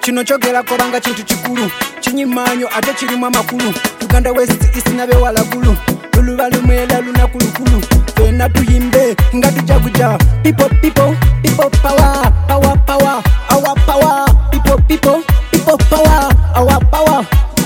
kino kyogera kobanga kintu kikulu kinyimanyo ate kirimu amakulu Uganda West East nabe walagulu lulubalumwela lunakulukulu fena tuyimbe nga tujaguja people power power power our power people power our power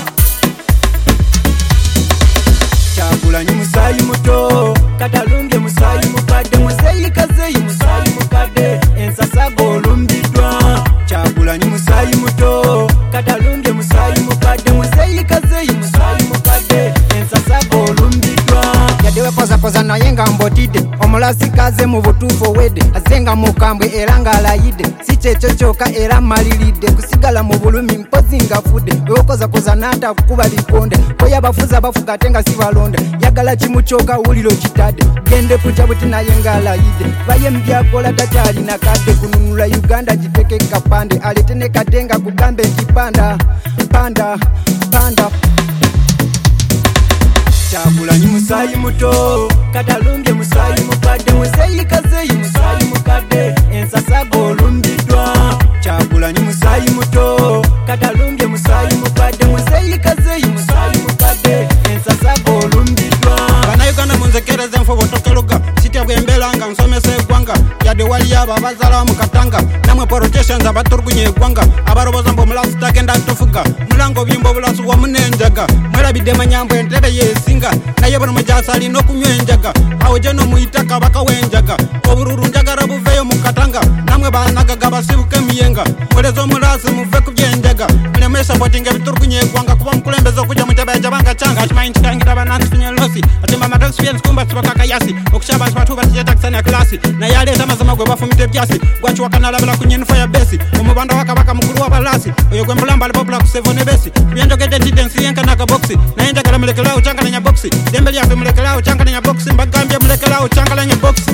Kyagulanyi musayi muto Katalunge musayi mukadde muzeyi kazeyi musayi mukadde ensasago olumbidwa Kyagulanyi musayi muto Katalunge musayi mukadde muzeyi kazeyi musayi mukadde ensasago olumbidwa yadewe koza naye nga mbotidde omulasi kaze mu butuufu owedde azenga mukambwe era ng'alayidde si kyekyo kyokka era mmalilidde kusigala mu bulumi mpozi nga fudde wewokoza n'ata kukuba bikonde koya abafuzi abafuga ate nga si balonde yagala kimu kyokka wuliro kitadde gende kutya buti naye ng'alayidde baye mbyakola takyalina kadde kununula Uganda giteke kapande alete ne kadde nga kugambe nti panda Kyagulanyi musayi muto Katalunge musayi mukadde muzeyi kazeyi musayi mukadde ensasago olumbidwa Kyagulanyi musayi muto Katalunge musayi mukadde muzeyi kazeyi musayi mukadde ensasago olumbidwa Bannayuganda munzekereze nfuba otokeluga sitya bwembeera nga nsomesa eggwanga yadde wali abo abazala mu katanga namwe politicians abatulugunya eggwanga abaroboza mbu omulasu tagenda tufuga mulango obuyimba obulasu wamu n'enjaga mwerabidde manyambo entebe yeesinga naye buli mujaasi alina okunywa enjaga awo gye nomuyita kabaka w'enjaga obululu njagala buveeyo mu katanga namwe banagaga basibuka emiyenga muleze omulaasi muve ku byenjaga mulemu esapotinga ebitulugunya eggwanga kuba mukulembeze okujja mu ntebe yajabanga kyanga kimanyi ntikangira banansifunye losi atimba amatakisifyensi kumba sibakakayasi okuky abantu batuba tijetakisanya kilasi naye aleeta amazima gwe bafumita ebyasi gwakiwakanalabula ku nyinifo ya besi omubanda wa kabaka mukulu w'abalasi oyo gwe mulamba alipopula ku sevo ne besi byenjogedde tidde ensi yenkanaga bokisi naye njagala mulekerawo kyankalanya bokisi dembe lyaffe mulekerawo kyankalanya bokisi mbagambye mulekerawo kyankalanya bokisi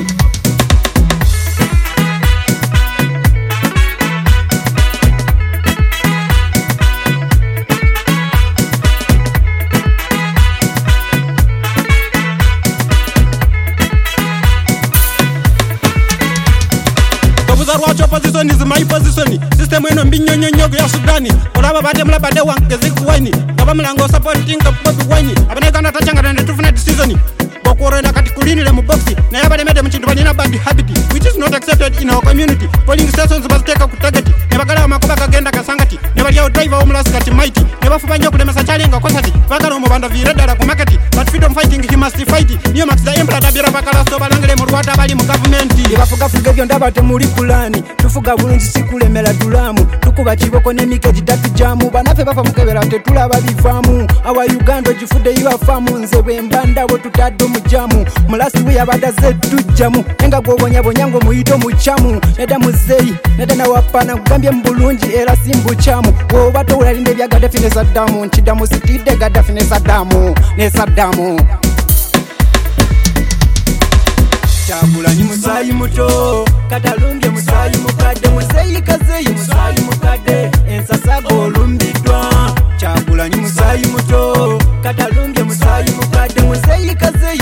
Lwaki opposition is my position system eno mbinyonyonyogo ya Sudani olaba bade mulabade wange zikuwaini ngaba mulango supporting Bobi Wine abaneganda tachangana ne tufuna decision bokorenda kati kulinire mu boxi naye abalemede mu kintu banina bad habit which is not accepted in our community polling stations baziteka ku target ne bagala amakuba kagenda kasangati ne bali driver omulasi kati mighty ne bafuba nnyo kulemesa kyalenga kosati bagala omubanda viredala ku market but freedom fighting he must fight niyo max the emperor tabira bakala so balangire mu rwata bali mu government bafuga ebyo ndaba temuli kulani tufuga bulungi sikulemera dulamu tukuba kiboko n'emike gidatu jamu banaffe bafa mukebera tetulaba bivaamu awa Uganda ogifudde yiwafaamu nze bwe mbanda bwe tutadde omujamu mulasi we yabadde zeddujjamu enga gw'obonyabonya ng'omuyita omukyamu nedda muzeeyi nedda nawapana nkugambye mu bulungi era si mbukyamu bw'oba towulalinde ebya Gaddafi ne Saddamu nkiddamu sitidde Gaddafi ne Saddamu Kyagulanyi musayi muto Katalunge musayi mukadde muzeyi kazeyi musayi mukadde ensasago olumbidwa Kyagulanyi musayi muto Katalunge musayi mukadde muzeyi kazeyi